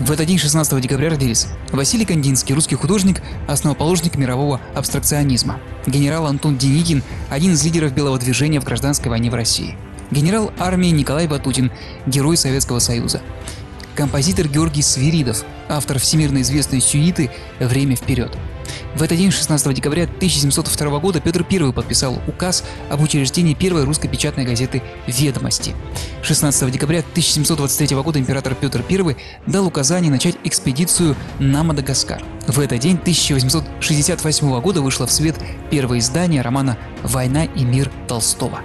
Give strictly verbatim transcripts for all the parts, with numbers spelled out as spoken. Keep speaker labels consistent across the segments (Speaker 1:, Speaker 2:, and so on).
Speaker 1: В этот день, шестнадцатого декабря, родились Василий Кандинский, русский художник, основоположник мирового абстракционизма. Генерал Антон Деникин, один из лидеров белого движения в гражданской войне в России. Генерал армии Николай Ватутин, герой Советского Союза. Композитор Георгий Свиридов, автор всемирно известной сюиты «Время вперед». В этот день, шестнадцатого декабря тысяча семьсот второго года, Петр Первый подписал указ об учреждении первой русской печатной газеты «Ведомости». шестнадцатого декабря тысяча семьсот двадцать третьего года император Петр Первый дал указание начать экспедицию на Мадагаскар. В этот день, тысяча восемьсот шестьдесят восьмого года, вышло в свет первое издание романа «Война и мир» Толстого.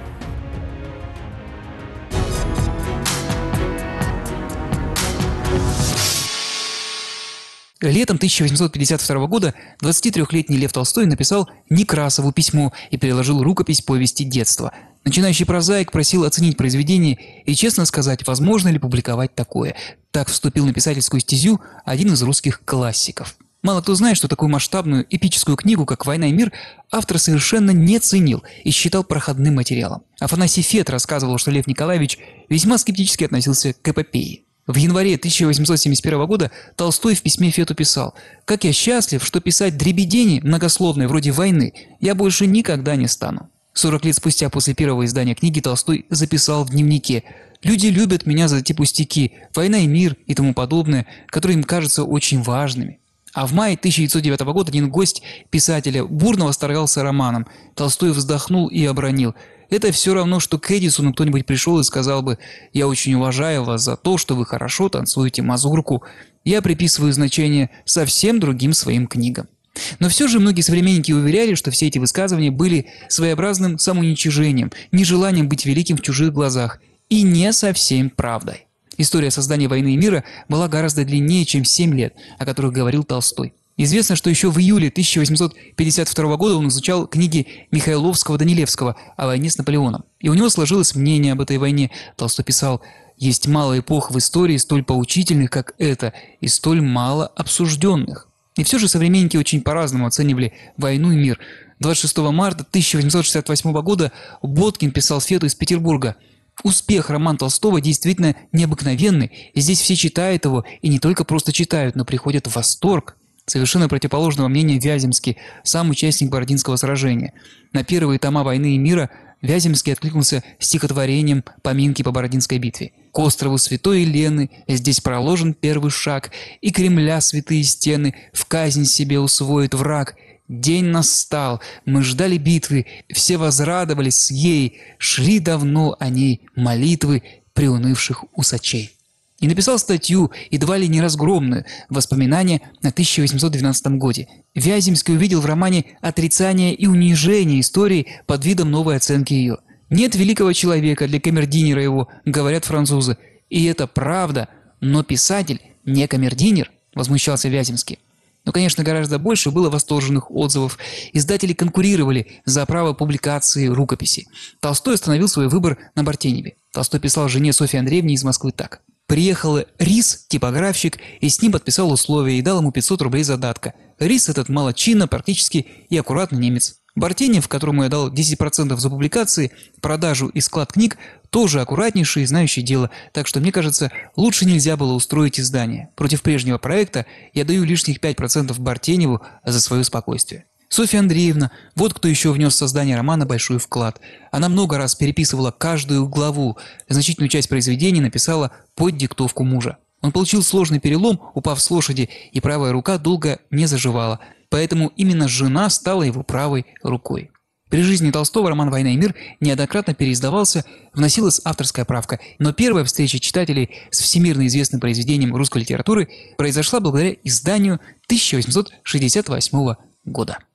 Speaker 1: Летом тысяча восемьсот пятьдесят второго года двадцатитрёхлетний Лев Толстой написал Некрасову письмо и переложил рукопись повести детства. Начинающий прозаик просил оценить произведение и честно сказать, возможно ли публиковать такое. Так вступил на писательскую стезю один из русских классиков. Мало кто знает, что такую масштабную эпическую книгу, как «Война и мир», автор совершенно не ценил и считал проходным материалом. Афанасий Фет рассказывал, что Лев Николаевич весьма скептически относился к эпопее. В январе тысяча восемьсот семьдесят первого года Толстой в письме Фету писал: «Как я счастлив, что писать дребедени многословные вроде «Войны» я больше никогда не стану». сорок лет спустя после первого издания книги Толстой записал в дневнике: «Люди любят меня за те пустяки, «Война и мир» и тому подобное, которые им кажутся очень важными». А в мае тысяча девятьсот девятого года один гость писателя бурно восторгался романом. Толстой вздохнул и обронил: «Это все равно, что к Эдисону кто-нибудь пришел и сказал бы: я очень уважаю вас за то, что вы хорошо танцуете мазурку. Я приписываю значение совсем другим своим книгам». Но все же многие современники уверяли, что все эти высказывания были своеобразным самоуничижением, нежеланием быть великим в чужих глазах, и не совсем правдой. История создания «Войны и мира» была гораздо длиннее, чем семь лет, о которых говорил Толстой. Известно, что еще в июле тысяча восемьсот пятьдесят второго года он изучал книги Михайловского-Данилевского о войне с Наполеоном. И у него сложилось мнение об этой войне. Толстой писал: «Есть мало эпох в истории столь поучительных, как эта, и столь мало обсужденных». И все же современники очень по-разному оценивали «Войну и мир». двадцать шестого марта тысяча восемьсот шестьдесят восьмого года Боткин писал Фету из Петербурга: «Успех роман Толстого действительно необыкновенный, и здесь все читают его, и не только просто читают, но приходят в восторг». Совершенно противоположного мнения Вяземский, сам участник Бородинского сражения. На первые тома «Войны и мира» Вяземский откликнулся стихотворением «Поминки по Бородинской битве». «К острову святой Елены здесь проложен первый шаг, и Кремля святые стены в казнь себе усвоит враг. День настал, мы ждали битвы, все возрадовались с ей, шли давно о ней молитвы приунывших усачей». И написал статью, едва ли не разгромную, «Воспоминания о тысяча восемьсот двенадцатом годе». Вяземский увидел в романе отрицание и унижение истории под видом новой оценки ее. «Нет великого человека для камердинера его», говорят французы. «И это правда, но писатель не камердинер», возмущался Вяземский. Но, конечно, гораздо больше было восторженных отзывов. Издатели конкурировали за право публикации рукописи. Толстой остановил свой выбор на Бартеневе. Толстой писал жене Софье Андреевне из Москвы так: «Приехал Рис, типографщик, и с ним подписал условия и дал ему пятьсот рублей задатка. Рис этот молодчина, практически и аккуратный немец. Бартенев, которому я дал десять процентов за публикации, продажу и склад книг, тоже аккуратнейший и знающий дело, так что, мне кажется, лучше нельзя было устроить издание. Против прежнего проекта я даю лишних пять процентов Бартеневу за свое спокойствие». Софья Андреевна, вот кто еще внес в создание романа большой вклад. Она много раз переписывала каждую главу, значительную часть произведений написала под диктовку мужа. Он получил сложный перелом, упав с лошади, и правая рука долго не заживала, поэтому именно жена стала его правой рукой. При жизни Толстого роман «Война и мир» неоднократно переиздавался, вносилась авторская правка, но первая встреча читателей с всемирно известным произведением русской литературы произошла благодаря изданию тысяча восемьсот шестьдесят восьмого года.